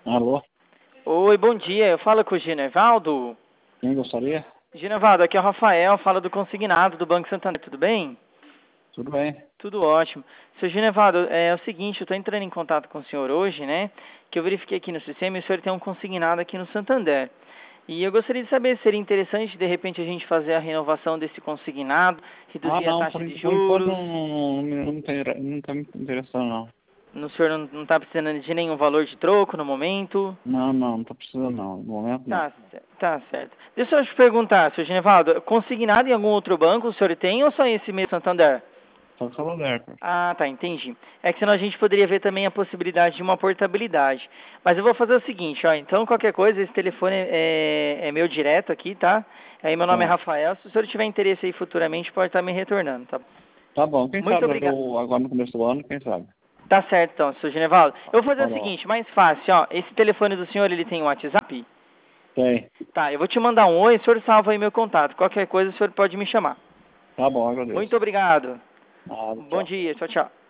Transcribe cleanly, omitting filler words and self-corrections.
Alô? Oi, bom dia. Eu falo com o Ginevaldo. Quem gostaria? Ginevaldo, aqui é o Rafael, fala do consignado do Banco Santander, tudo bem? Tudo bem? Tudo ótimo. Seu Ginevaldo, é o seguinte, eu estou entrando em contato com o senhor hoje, né? Que eu verifiquei aqui no sistema e o senhor tem um consignado aqui no Santander. E eu gostaria de saber se seria interessante, de repente, a gente fazer a renovação desse consignado, Ah, reduzir a não, taxa de por enquanto juros. não tá me interessando, não. O senhor não está precisando de nenhum valor de troco no momento? Não tá precisando, não. No momento, não. Tá certo. Deixa eu te perguntar, seu Ginevaldo, consignado em algum outro banco o senhor tem ou só esse mesmo Santander? Só que Santander, cara. Ah, tá, entendi. É que senão a gente poderia ver também a possibilidade de uma portabilidade. Mas eu vou fazer o seguinte, ó, então qualquer coisa, esse telefone é meu direto aqui, tá? Aí meu nome é Tá. Rafael, se o senhor tiver interesse aí futuramente, pode estar me retornando, tá? Tá bom, quem Muito sabe obrigado. agora no começo do ano, quem sabe? Tá certo então, seu Ginevaldo. Eu vou fazer o Falou. seguinte, mais fácil, ó, esse telefone do senhor, ele tem um WhatsApp? Tem. Tá, eu vou te mandar um oi, o senhor salva aí meu contato. Qualquer coisa, o senhor pode me chamar. Tá bom, agradeço. Muito obrigado. Nada, Bom tchau. dia. Tchau, tchau.